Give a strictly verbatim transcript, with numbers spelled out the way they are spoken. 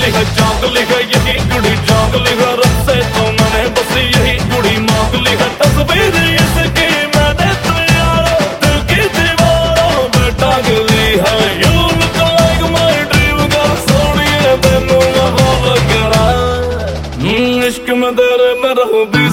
ली है, जाग ली है यही कुड़ी जाग ली है, रब से तो मैंने बस यही कुड़ी मांग ली है। तस्वीर इसकी मैंने तो यारो दिल की दीवारों पे टांग ली है। You look like my dream girl, सोनिए तेनू मैं बहुत करा, इश्क में तेरे में रहूं भी